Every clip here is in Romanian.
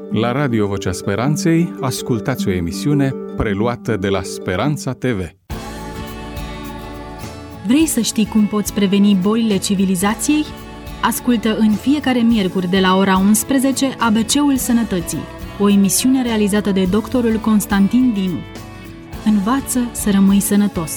La Radio Vocea Speranței ascultați o emisiune preluată de la Speranța TV. Vrei să știi cum poți preveni bolile civilizației? Ascultă în fiecare miercuri de la ora 11 ABC-ul Sănătății, o emisiune realizată de doctorul Constantin Dinu. Învață să rămâi sănătos!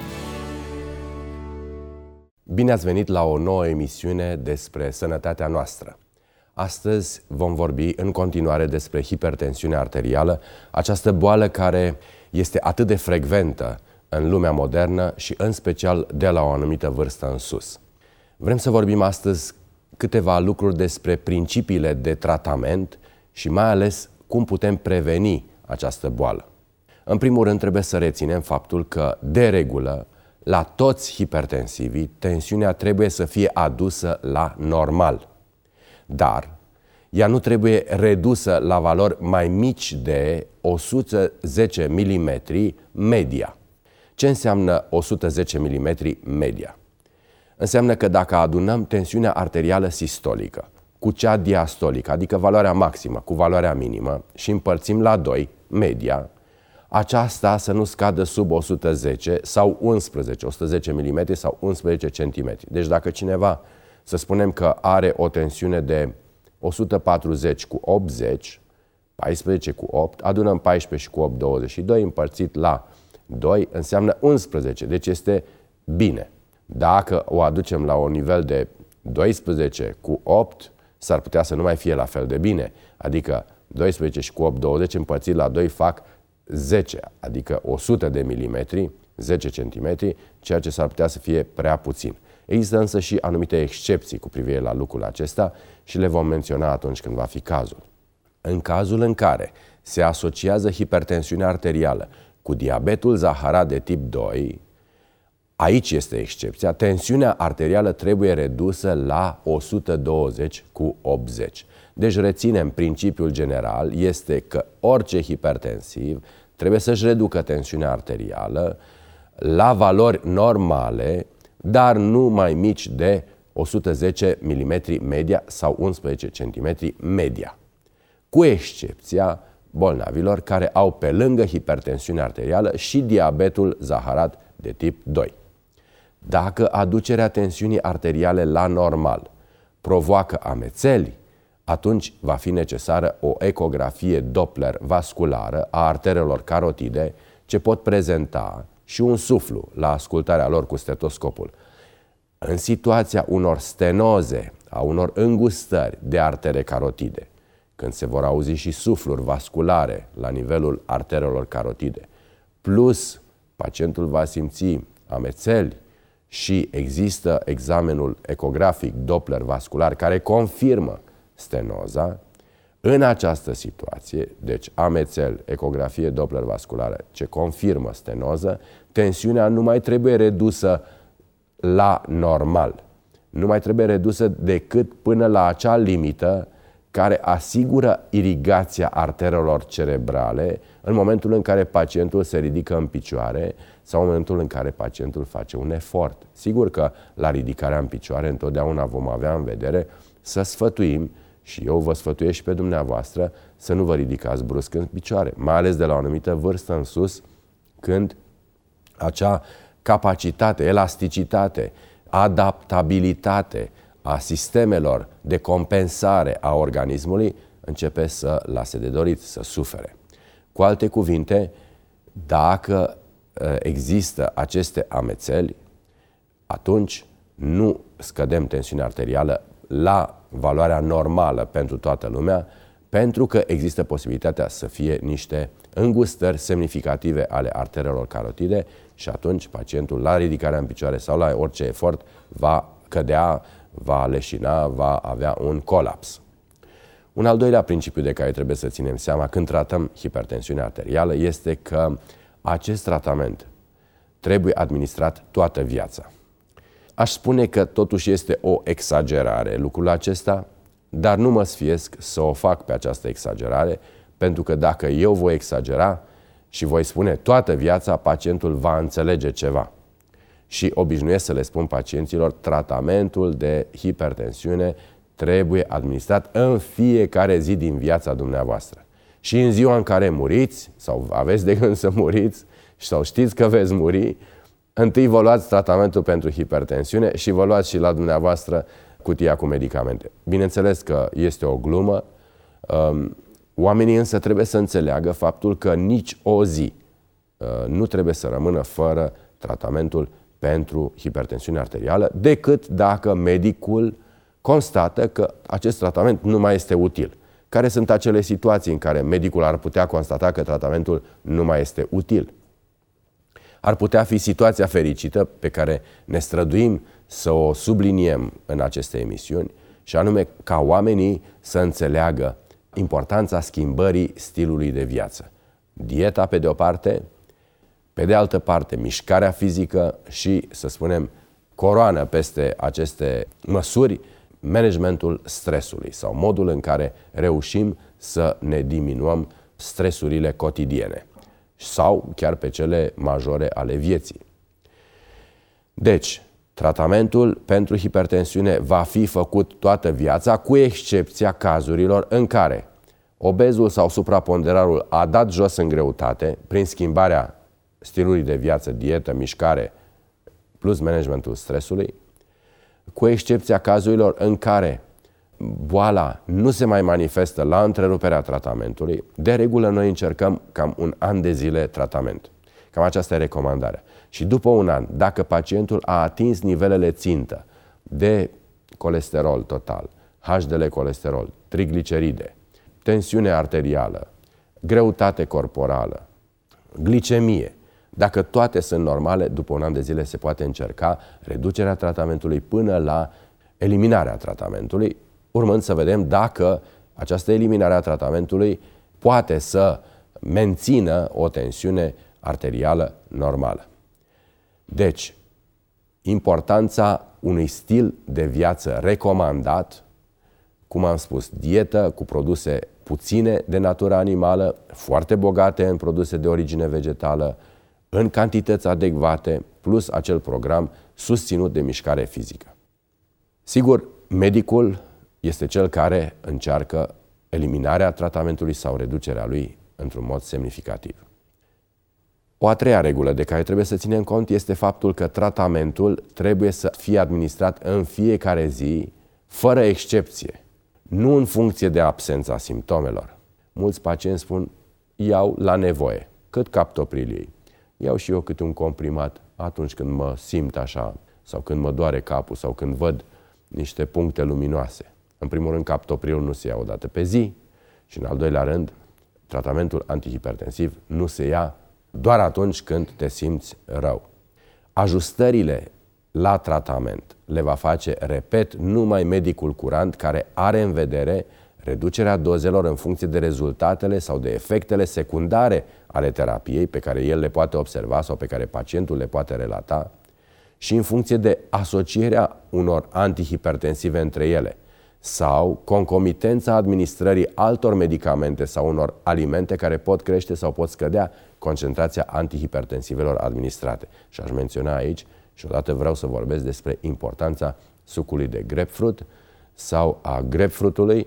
Bine ați venit la o nouă emisiune despre sănătatea noastră. Astăzi vom vorbi în continuare despre hipertensiunea arterială, această boală care este atât de frecventă în lumea modernă și în special de la o anumită vârstă în sus. Vrem să vorbim astăzi câteva lucruri despre principiile de tratament și mai ales cum putem preveni această boală. În primul rând trebuie să reținem faptul că, de regulă, la toți hipertensivii, tensiunea trebuie să fie adusă la normal. Dar ea nu trebuie redusă la valori mai mici de 110 mm media. Ce înseamnă 110 mm media? Înseamnă că dacă adunăm tensiunea arterială sistolică cu cea diastolică, adică valoarea maximă cu valoarea minimă, și împărțim la 2, media, aceasta să nu scadă sub 110 sau 110 mm sau 11 cm. Deci dacă cineva, să spunem că are o tensiune de 140 cu 80, 14 cu 8, adunăm 14 și cu 8, 22, împărțit la 2, înseamnă 11, deci este bine. Dacă o aducem la un nivel de 12 cu 8, s-ar putea să nu mai fie la fel de bine, adică 12 și cu 8, 20, împărțit la 2 fac 10, adică 100 de milimetri, 10 cm, ceea ce s-ar putea să fie prea puțin. Există însă și anumite excepții cu privire la lucrul acesta și le vom menționa atunci când va fi cazul. În cazul în care se asociază hipertensiunea arterială cu diabetul zaharat de tip 2, aici este excepția, tensiunea arterială trebuie redusă la 120 cu 80. Deci reținem principiul general, este că orice hipertensiv trebuie să-și reducă tensiunea arterială la valori normale, dar nu mai mici de 110 mm media sau 11 cm media, cu excepția bolnavilor care au pe lângă hipertensiunea arterială și diabetul zaharat de tip 2. Dacă aducerea tensiunii arteriale la normal provoacă amețeli, atunci va fi necesară o ecografie Doppler vasculară a arterelor carotide, ce pot prezenta și un suflu la ascultarea lor cu stetoscopul. În situația unor stenoze, a unor îngustări de artere carotide, când se vor auzi și sufluri vasculare la nivelul arterelor carotide, plus pacientul va simți amețeli și există examenul ecografic Doppler vascular care confirmă stenoza, în această situație, deci amețel, ecografie Doppler vasculară ce confirmă stenoză, tensiunea nu mai trebuie redusă la normal. Nu mai trebuie redusă decât până la acea limită care asigură irigația arterelor cerebrale în momentul în care pacientul se ridică în picioare sau în momentul în care pacientul face un efort. Sigur că la ridicarea în picioare întotdeauna vom avea în vedere să sfătuim, și eu vă sfătuiesc și pe dumneavoastră, să nu vă ridicați brusc în picioare, mai ales de la o anumită vârstă în sus, când acea capacitate, elasticitate, adaptabilitate a sistemelor de compensare a organismului începe să lase de dorit, să sufere. Cu alte cuvinte, dacă există aceste amețeli, atunci nu scădem tensiunea arterială la valoarea normală pentru toată lumea, pentru că există posibilitatea să fie niște îngustări semnificative ale arterelor carotide și atunci pacientul la ridicarea în picioare sau la orice efort va cădea, va leșina, va avea un colaps. Un al doilea principiu de care trebuie să ținem seama când tratăm hipertensiunea arterială este că acest tratament trebuie administrat toată viața. Aș spune că totuși este o exagerare lucrul acesta, dar nu mă sfiesc să o fac pe această exagerare, pentru că dacă eu voi exagera și voi spune toată viața, pacientul va înțelege ceva. Și obișnuiesc să le spun pacienților, tratamentul de hipertensiune trebuie administrat în fiecare zi din viața dumneavoastră. Și în ziua în care muriți, sau aveți de gând să muriți, sau știți că veți muri, întâi vă luați tratamentul pentru hipertensiune și vă luați și la dumneavoastră cutia cu medicamente. Bineînțeles că este o glumă, oamenii însă trebuie să înțeleagă faptul că nici o zi nu trebuie să rămână fără tratamentul pentru hipertensiune arterială, decât dacă medicul constată că acest tratament nu mai este util. Care sunt acele situații în care medicul ar putea constata că tratamentul nu mai este util? Ar putea fi situația fericită pe care ne străduim să o subliniem în aceste emisiuni, și anume ca oamenii să înțeleagă importanța schimbării stilului de viață. Dieta pe de o parte, pe de altă parte mișcarea fizică și, să spunem, coroană peste aceste măsuri, managementul stresului sau modul în care reușim să ne diminuăm stresurile cotidiene sau chiar pe cele majore ale vieții. Deci, tratamentul pentru hipertensiune va fi făcut toată viața, cu excepția cazurilor în care obezul sau supraponderarul a dat jos în greutate prin schimbarea stilului de viață, dietă, mișcare plus managementul stresului, cu excepția cazurilor în care boala nu se mai manifestă la întreruperea tratamentului. De regulă noi încercăm cam un an de zile tratament. Cam aceasta e recomandarea. Și după un an, dacă pacientul a atins nivelele țintă de colesterol total, HDL colesterol, trigliceride, tensiune arterială, greutate corporală, glicemie, dacă toate sunt normale, după un an de zile se poate încerca reducerea tratamentului până la eliminarea tratamentului, urmând să vedem dacă această eliminare a tratamentului poate să mențină o tensiune arterială normală. Deci, importanța unui stil de viață recomandat, cum am spus, dietă cu produse puține de natură animală, foarte bogate în produse de origine vegetală, în cantități adecvate, plus acel program susținut de mișcare fizică. Sigur, medicul este cel care încearcă eliminarea tratamentului sau reducerea lui într-un mod semnificativ. O a treia regulă de care trebuie să ținem cont este faptul că tratamentul trebuie să fie administrat în fiecare zi, fără excepție, nu în funcție de absența simptomelor. Mulți pacienți spun, iau la nevoie, cât captopril. Iau și eu câte un comprimat atunci când mă simt așa, sau când mă doare capul, sau când văd niște puncte luminoase. În primul rând, captoprilul nu se ia o dată pe zi și, în al doilea rând, tratamentul antihipertensiv nu se ia doar atunci când te simți rău. Ajustările la tratament le va face, repet, numai medicul curant care are în vedere reducerea dozelor în funcție de rezultatele sau de efectele secundare ale terapiei pe care el le poate observa sau pe care pacientul le poate relata și în funcție de asocierea unor antihipertensive între ele sau concomitența administrării altor medicamente sau unor alimente care pot crește sau pot scădea concentrația antihipertensivelor administrate. Și aș menționa aici, și odată vreau să vorbesc despre importanța sucului de grapefruit sau a grapefruitului.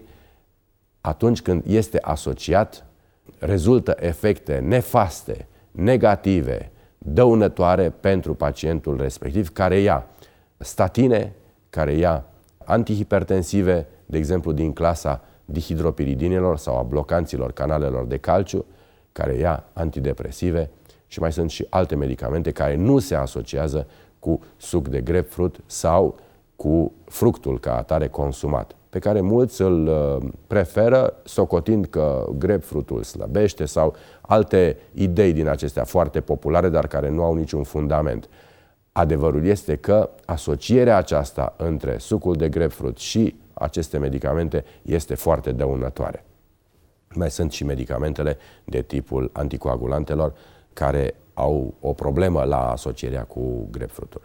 Atunci când este asociat, rezultă efecte nefaste, negative, dăunătoare pentru pacientul respectiv, care ia statine, care ia antihipertensive, de exemplu din clasa dihidropiridinelor sau a blocanților canalelor de calciu, care ia antidepresive și mai sunt și alte medicamente care nu se asociază cu suc de grapefruit sau cu fructul ca atare consumat, pe care mulți îl preferă socotind că grapefruitul slăbește sau alte idei din acestea foarte populare, dar care nu au niciun fundament. Adevărul este că asocierea aceasta între sucul de grapefruit și aceste medicamente este foarte dăunătoare. Mai sunt și medicamentele de tipul anticoagulantelor care au o problemă la asocierea cu grapefruitul.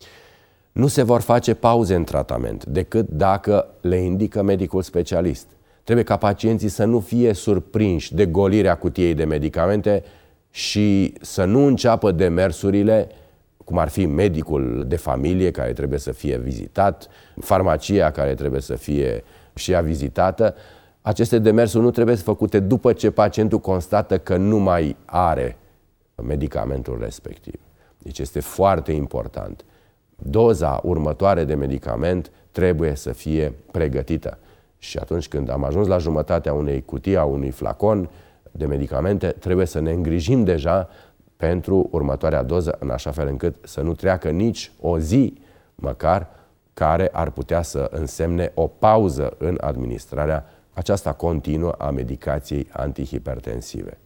Nu se vor face pauze în tratament decât dacă le indică medicul specialist. Trebuie ca pacienții să nu fie surprinși de golirea cutiei de medicamente și să nu înceapă demersurile, cum ar fi medicul de familie care trebuie să fie vizitat, farmacia care trebuie să fie și ea vizitată, aceste demersuri nu trebuie făcute după ce pacientul constată că nu mai are medicamentul respectiv. Deci este foarte important. Doza următoare de medicament trebuie să fie pregătită. Și atunci când am ajuns la jumătatea unei cutii, a unui flacon de medicamente, trebuie să ne îngrijim deja pentru următoarea doză, în așa fel încât să nu treacă nici o zi, măcar, care ar putea să însemne o pauză în administrarea aceasta continuă a medicației antihipertensive.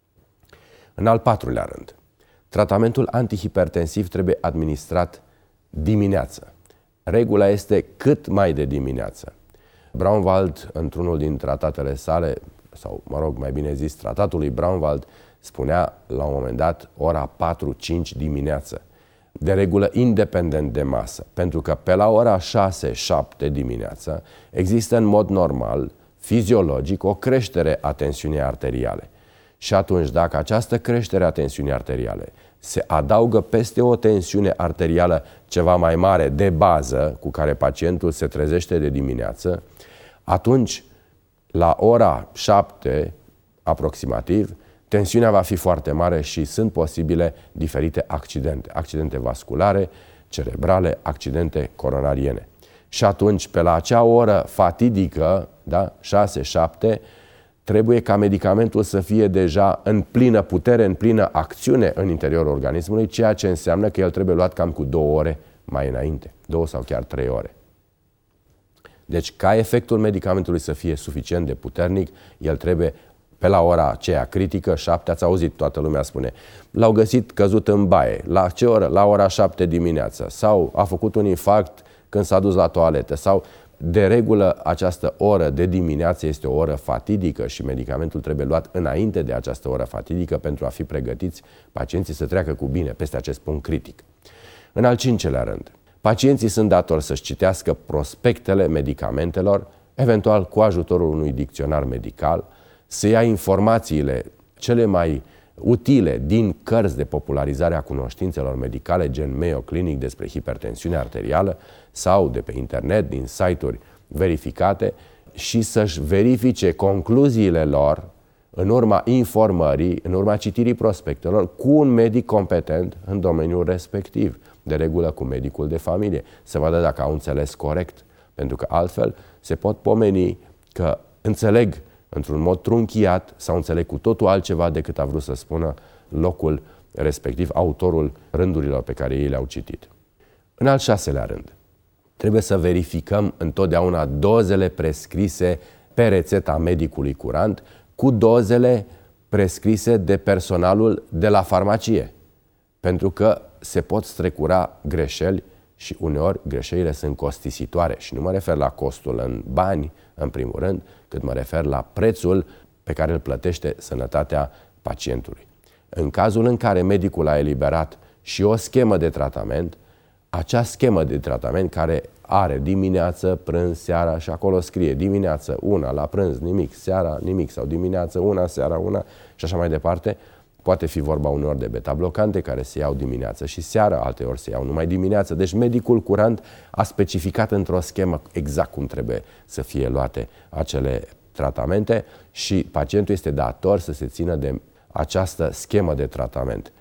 În al patrulea rând, tratamentul antihipertensiv trebuie administrat dimineață. Regula este cât mai de dimineață. Braunwald, într-unul din tratatele sale, sau mai bine zis, tratatul lui Braunwald, spunea la un moment dat ora 4-5 dimineață. De regulă independent de masă, pentru că pe la ora 6-7 dimineață există în mod normal, fiziologic, o creștere a tensiunii arteriale. Și atunci, dacă această creștere a tensiunii arteriale se adaugă peste o tensiune arterială ceva mai mare de bază, cu care pacientul se trezește de dimineață, atunci, la ora 7 aproximativ, tensiunea va fi foarte mare și sunt posibile diferite accidente. Accidente vasculare, cerebrale, accidente coronariene. Și atunci, pe la acea oră fatidică, da, 6-7, trebuie ca medicamentul să fie deja în plină putere, în plină acțiune în interiorul organismului, ceea ce înseamnă că el trebuie luat cam cu 2 ore mai înainte, 2 sau chiar 3 ore. Deci, ca efectul medicamentului să fie suficient de puternic, el trebuie, pe la ora aceea critică, 7, ați auzit, toată lumea spune, l-au găsit căzut în baie. La ce oră? La ora 7 dimineața. Sau a făcut un infarct când s-a dus la toaletă. Sau, de regulă, această oră de dimineață este o oră fatidică și medicamentul trebuie luat înainte de această oră fatidică pentru a fi pregătiți pacienții să treacă cu bine peste acest punct critic. În al 5-lea rând, pacienții sunt datori să-și citească prospectele medicamentelor, eventual cu ajutorul unui dicționar medical, să ia informațiile cele mai utile din cărți de popularizare a cunoștințelor medicale, gen Mayo Clinic despre hipertensiune arterială sau de pe internet, din site-uri verificate și să-și verifice concluziile lor în urma informării, în urma citirii prospectelor cu un medic competent în domeniul respectiv, de regulă cu medicul de familie, să vadă dacă au înțeles corect, pentru că altfel se pot pomeni că înțeleg într-un mod trunchiat sau înțeleg cu totul altceva decât a vrut să spună locul respectiv, autorul rândurilor pe care ei le-au citit. În al 6-lea rând, trebuie să verificăm întotdeauna dozele prescrise pe rețeta medicului curant cu dozele prescrise de personalul de la farmacie, pentru că se pot strecura greșeli și uneori greșelile sunt costisitoare și nu mă refer la costul în bani, în primul rând, cât mă refer la prețul pe care îl plătește sănătatea pacientului. În cazul în care medicul a eliberat și o schemă de tratament, acea schemă de tratament care are dimineață, prânz, seara și acolo scrie dimineață una, la prânz nimic, seara nimic sau dimineață una, seara una și așa mai departe, poate fi vorba uneori de beta-blocante care se iau dimineață și seara, alteori se iau numai dimineață. Deci medicul curant a specificat într-o schemă exact cum trebuie să fie luate acele tratamente și pacientul este dator să se țină de această schemă de tratament.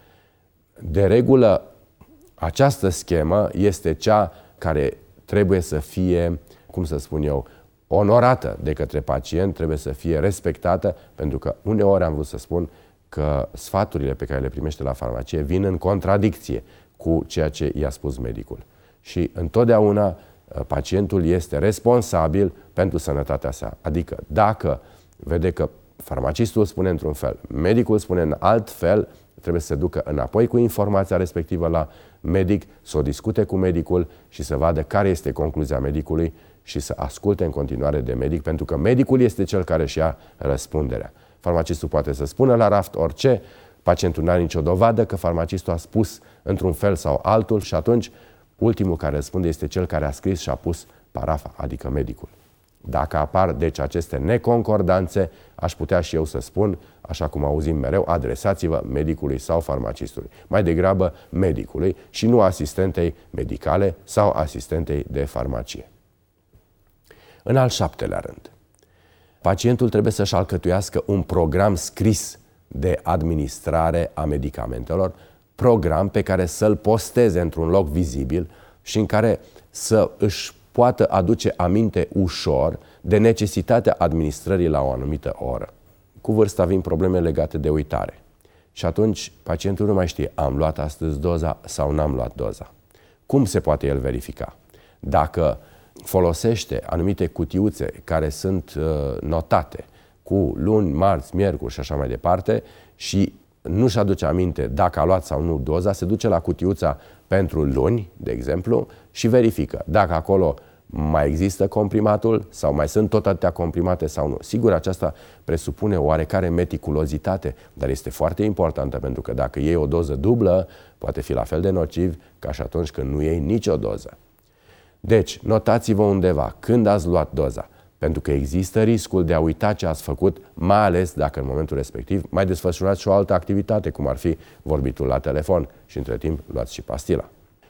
De regulă, această schemă este cea care trebuie să fie, cum să spun eu, onorată de către pacient, trebuie să fie respectată, pentru că uneori am vrut să spun că sfaturile pe care le primește la farmacie vin în contradicție cu ceea ce i-a spus medicul. Și întotdeauna pacientul este responsabil pentru sănătatea sa. Adică dacă vede că farmacistul spune într-un fel, medicul spune în alt fel, trebuie să se ducă înapoi cu informația respectivă la medic, să o discute cu medicul și să vadă care este concluzia medicului și să asculte în continuare de medic, pentru că medicul este cel care își ia răspunderea. Farmacistul poate să spună la raft orice, pacientul nu are nicio dovadă că farmacistul a spus într-un fel sau altul și atunci ultimul care răspunde este cel care a scris și a pus parafa, adică medicul. Dacă apar, deci, aceste neconcordanțe, aș putea și eu să spun, așa cum auzim mereu, adresați-vă medicului sau farmacistului. Mai degrabă medicului și nu asistentei medicale sau asistentei de farmacie. În al 7-lea rând, pacientul trebuie să-și alcătuiască un program scris de administrare a medicamentelor, program pe care să-l posteze într-un loc vizibil și în care să își poată aduce aminte ușor de necesitatea administrării la o anumită oră. Cu vârsta vin probleme legate de uitare. Și atunci pacientul nu mai știe, am luat astăzi doza sau n-am luat doza. Cum se poate el verifica? Dacă folosește anumite cutiuțe care sunt notate cu luni, marți, miercuri și așa mai departe și nu-și aduce aminte dacă a luat sau nu doza, se duce la cutiuța pentru luni, de exemplu, și verifică dacă acolo mai există comprimatul sau mai sunt tot atâtea comprimate sau nu. Sigur, aceasta presupune oarecare meticulozitate, dar este foarte importantă pentru că dacă iei o doză dublă, poate fi la fel de nociv ca și atunci când nu iei nicio doză. Deci, notați-vă undeva când ați luat doza, pentru că există riscul de a uita ce ați făcut, mai ales dacă în momentul respectiv mai desfășurați și o altă activitate, cum ar fi vorbitul la telefon și între timp luați și pastila.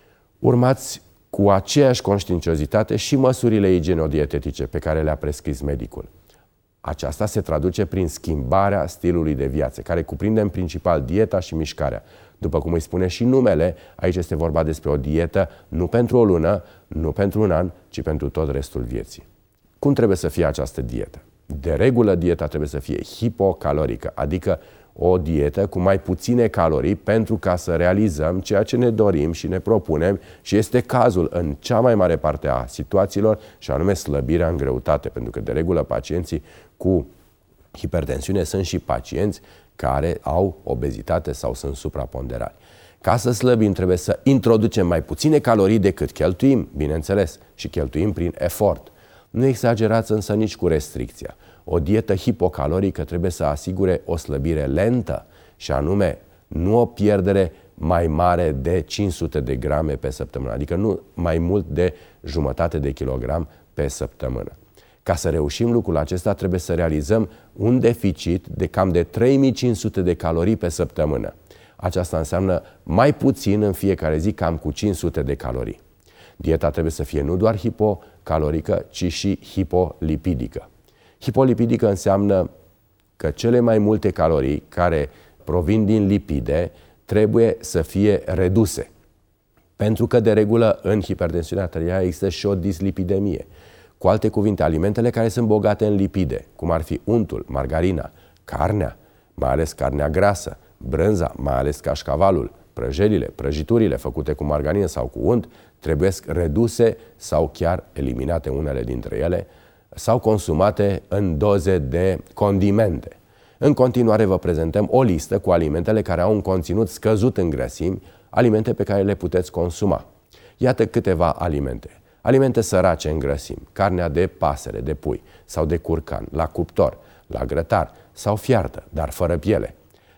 Urmați cu aceeași conștiinciozitate și măsurile igienodietetice pe care le-a prescris medicul. Aceasta se traduce prin schimbarea stilului de viață, care cuprinde în principal dieta și mișcarea. După cum îi spune și numele, aici este vorba despre o dietă nu pentru o lună, nu pentru un an, ci pentru tot restul vieții. Cum trebuie să fie această dietă? De regulă, dieta trebuie să fie hipocalorică, adică o dietă cu mai puține calorii pentru ca să realizăm ceea ce ne dorim și ne propunem și este cazul în cea mai mare parte a situațiilor și anume slăbirea în greutate, pentru că de regulă pacienții cu hipertensiune sunt și pacienți care au obezitate sau sunt supraponderali. Ca să slăbim trebuie să introducem mai puține calorii decât cheltuim, bineînțeles, și cheltuim prin efort. Nu exagerați însă nici cu restricția. O dietă hipocalorică trebuie să asigure o slăbire lentă și anume nu o pierdere mai mare de 500 de grame pe săptămână, adică nu mai mult de jumătate de kilogram pe săptămână. Ca să reușim lucrul acesta trebuie să realizăm un deficit de cam de 3500 de calorii pe săptămână. Aceasta înseamnă mai puțin în fiecare zi, cam cu 500 de calorii. Dieta trebuie să fie nu doar hipocalorică, ci și hipolipidică. Hipolipidică înseamnă că cele mai multe calorii care provin din lipide trebuie să fie reduse. Pentru că, de regulă, în hipertensiunea arterială există și o dislipidemie. Cu alte cuvinte, alimentele care sunt bogate în lipide, cum ar fi untul, margarina, carnea, mai ales carnea grasă, brânza, mai ales cașcavalul, prăjelile, prăjiturile făcute cu margarină sau cu unt, trebuie reduse sau chiar eliminate unele dintre ele, sau consumate în doze de condimente. În continuare vă prezentăm o listă cu alimentele care au un conținut scăzut în grăsimi, alimente pe care le puteți consuma. Iată câteva alimente. Alimente sărace în grăsimi, carnea de pasăre, de pui sau de curcan, la cuptor, la grătar sau fiartă, dar fără piele.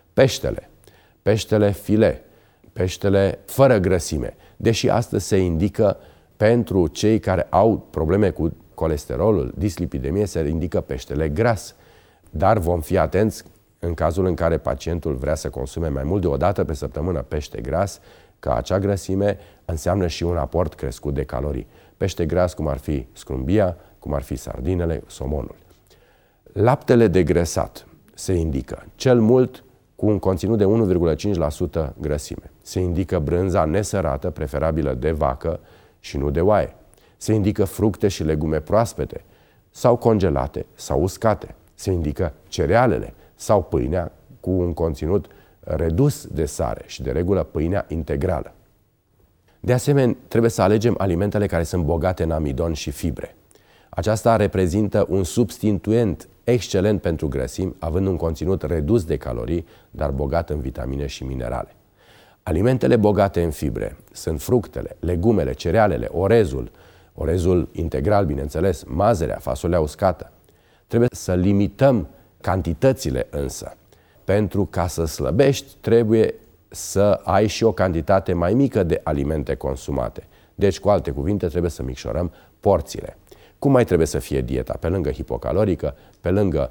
Peștele filet, peștele fără grăsime, deși astăzi se indică pentru cei care au probleme cu colesterolul, dislipidemie, se indică peștele gras. Dar vom fi atenți în cazul în care pacientul vrea să consume mai mult de o dată pe săptămână pește gras, că acea grăsime înseamnă și un aport crescut de calorii. Pește gras cum ar fi scrumbia, cum ar fi sardinele, somonul. Laptele degresat se indică cel mult cu un conținut de 1,5% grăsime. Se indică brânza nesărată, preferabilă de vacă și nu de oaie. Se indică fructe și legume proaspete sau congelate sau uscate. Se indică cerealele sau pâinea cu un conținut redus de sare și de regulă pâinea integrală. De asemenea, trebuie să alegem alimentele care sunt bogate în amidon și fibre. Aceasta reprezintă un substituent excelent pentru grăsimi, având un conținut redus de calorii, dar bogat în vitamine și minerale. Alimentele bogate în fibre sunt fructele, legumele, cerealele, orezul integral, bineînțeles, mazerea, fasolea uscată. Trebuie să limităm cantitățile însă. Pentru ca să slăbești, trebuie să ai și o cantitate mai mică de alimente consumate. Deci, cu alte cuvinte, trebuie să micșorăm porțiile. Cum mai trebuie să fie dieta? Pe lângă hipocalorică, pe lângă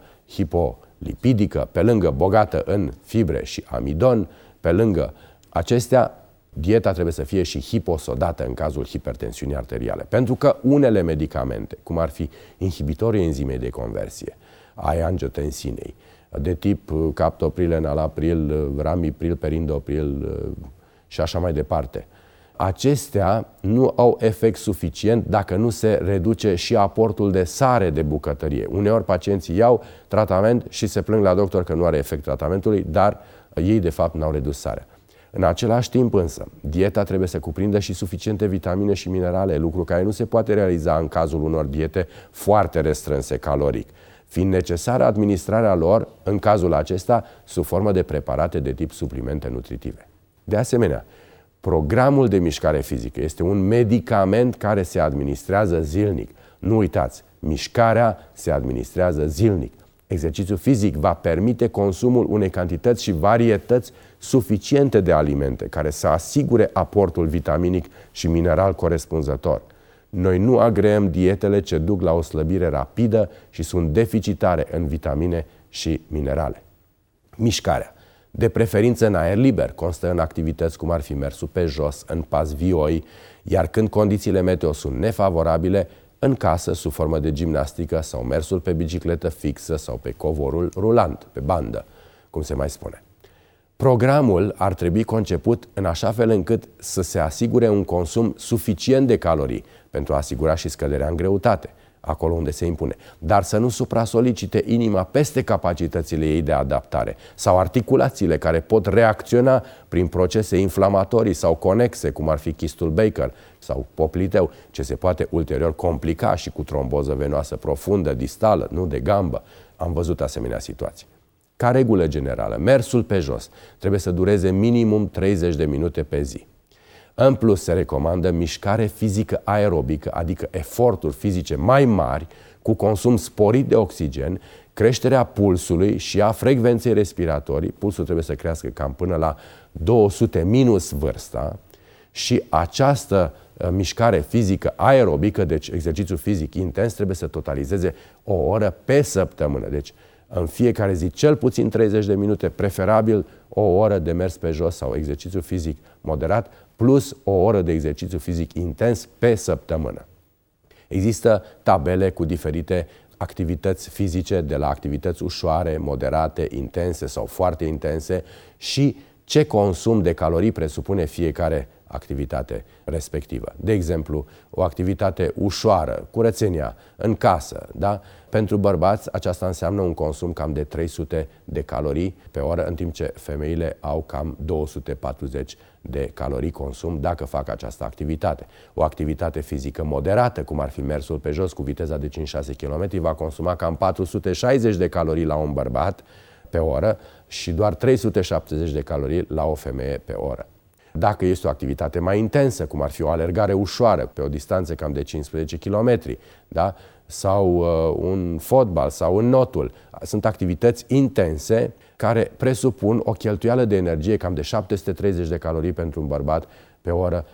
hipolipidică, pe lângă bogată în fibre și amidon, pe lângă acestea, Dieta trebuie să fie și hiposodată în cazul hipertensiunii arteriale. Pentru că unele medicamente, cum ar fi inhibitorii enzimei de conversie, ai angiotensinei, de tip captopril, enalapril, ramipril, perindopril și așa mai departe, acestea nu au efect suficient dacă nu se reduce și aportul de sare de bucătărie. Uneori pacienții iau tratament și se plâng la doctor că nu are efect tratamentului, dar ei de fapt n-au redus sarea. În același timp însă, dieta trebuie să cuprindă și suficiente vitamine și minerale, lucru care nu se poate realiza în cazul unor diete foarte restrânse caloric, fiind necesară administrarea lor, în cazul acesta, sub formă de preparate de tip suplimente nutritive. De asemenea, programul de mișcare fizică este un medicament care se administrează zilnic. Nu uitați, mișcarea se administrează zilnic. Exercițiul fizic va permite consumul unei cantități și varietăți suficiente de alimente care să asigure aportul vitaminic și mineral corespunzător. Noi nu agreăm dietele ce duc la o slăbire rapidă și sunt deficitare în vitamine și minerale. Mișcarea, de preferință în aer liber, constă în activități cum ar fi mersul pe jos, în pas vioi, iar când condițiile meteo sunt nefavorabile, în casă, sub formă de gimnastică sau mersul pe bicicletă fixă sau pe covorul rulant, pe bandă, cum se mai spune. Programul ar trebui conceput în așa fel încât să se asigure un consum suficient de calorii pentru a asigura și scăderea în greutate, acolo unde se impune, dar să nu supra-solicite inima peste capacitățile ei de adaptare sau articulațiile care pot reacționa prin procese inflamatorii sau conexe, cum ar fi chistul Baker sau popliteu, ce se poate ulterior complica și cu tromboză venoasă profundă, distală, nu de gambă. Am văzut asemenea situații. Ca regulă generală, mersul pe jos trebuie să dureze minimum 30 de minute pe zi. În plus, se recomandă mișcare fizică aerobică, adică eforturi fizice mai mari, cu consum sporit de oxigen, creșterea pulsului și a frecvenței respiratorii. Pulsul trebuie să crească cam până la 200 minus vârsta și această mișcare fizică aerobică, deci exercițiu fizic intens, trebuie să totalizeze o oră pe săptămână. Deci, în fiecare zi, cel puțin 30 de minute, preferabil o oră de mers pe jos sau exercițiu fizic moderat, plus o oră de exercițiu fizic intens pe săptămână. Există tabele cu diferite activități fizice, de la activități ușoare, moderate, intense sau foarte intense și ce consum de calorii presupune fiecare activitate respectivă. De exemplu, o activitate ușoară, curățenia, în casă, da? Pentru bărbați aceasta înseamnă un consum cam de 300 de calorii pe oră, în timp ce femeile au cam 240 de calorii consum dacă fac această activitate. O activitate fizică moderată, cum ar fi mersul pe jos cu viteza de 5-6 km, va consuma cam 460 de calorii la un bărbat pe oră și doar 370 de calorii la o femeie pe oră. Dacă este o activitate mai intensă, cum ar fi o alergare ușoară pe o distanță cam de 15 km, da? Sau un fotbal sau un notul, sunt activități intense care presupun o cheltuială de energie cam de 730 de calorii pentru un bărbat pe oră,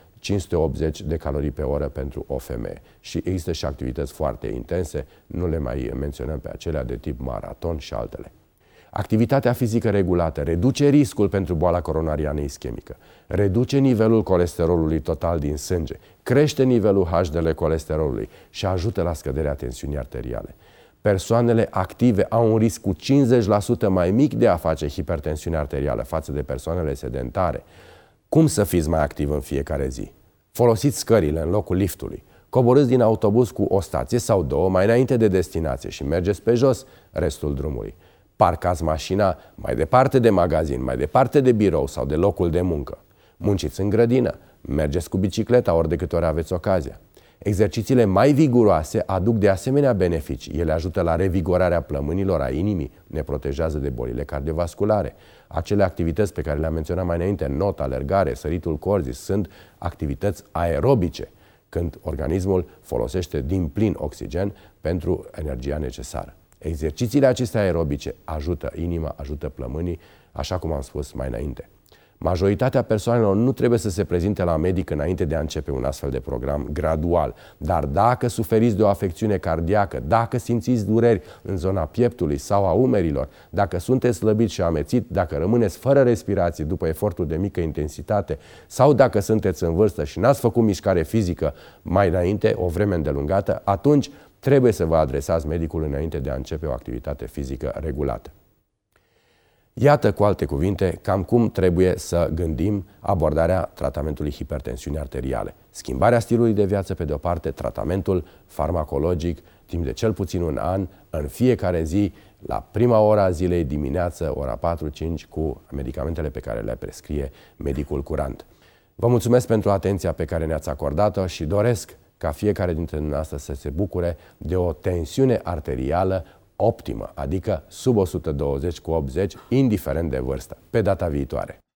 580 de calorii pe oră pentru o femeie. Și există și activități foarte intense, nu le mai menționăm pe acelea de tip maraton și altele. Activitatea fizică regulată reduce riscul pentru boala coronariană ischemică, reduce nivelul colesterolului total din sânge, crește nivelul HDL colesterolului și ajută la scăderea tensiunii arteriale. Persoanele active au un risc cu 50% mai mic de a face hipertensiune arterială față de persoanele sedentare. Cum să fiți mai activ în fiecare zi? Folosiți scările în locul liftului. Coborâți din autobuz cu o stație sau două mai înainte de destinație și mergeți pe jos restul drumului. Parcați mașina mai departe de magazin, mai departe de birou sau de locul de muncă. Munciți în grădină, mergeți cu bicicleta ori de câte ori aveți ocazia. Exercițiile mai viguroase aduc de asemenea beneficii. Ele ajută la revigorarea plămânilor, a inimii, ne protejează de bolile cardiovasculare. Acele activități pe care le-am menționat mai înainte, not, alergare, săritul corzii, sunt activități aerobice, când organismul folosește din plin oxigen pentru energia necesară. Exercițiile acestea aerobice ajută inima, ajută plămânii, așa cum am spus mai înainte. Majoritatea persoanelor nu trebuie să se prezinte la medic înainte de a începe un astfel de program gradual. Dar dacă suferiți de o afecțiune cardiacă, dacă simțiți dureri în zona pieptului sau a umerilor, dacă sunteți slăbit și amețit, dacă rămâneți fără respirație după eforturi de mică intensitate sau dacă sunteți în vârstă și n-ați făcut mișcare fizică mai înainte, o vreme îndelungată, atunci trebuie să vă adresați medicul înainte de a începe o activitate fizică regulată. Iată, cu alte cuvinte, cam cum trebuie să gândim abordarea tratamentului hipertensiunii arteriale. Schimbarea stilului de viață, pe de o parte, tratamentul farmacologic, timp de cel puțin un an, în fiecare zi, la prima ora a zilei, dimineață, ora 4-5, cu medicamentele pe care le prescrie medicul curant. Vă mulțumesc pentru atenția pe care ne-ați acordat-o și doresc ca fiecare dintre dumneavoastră să se bucure de o tensiune arterială optimă, adică sub 120/80, indiferent de vârstă. Pe data viitoare!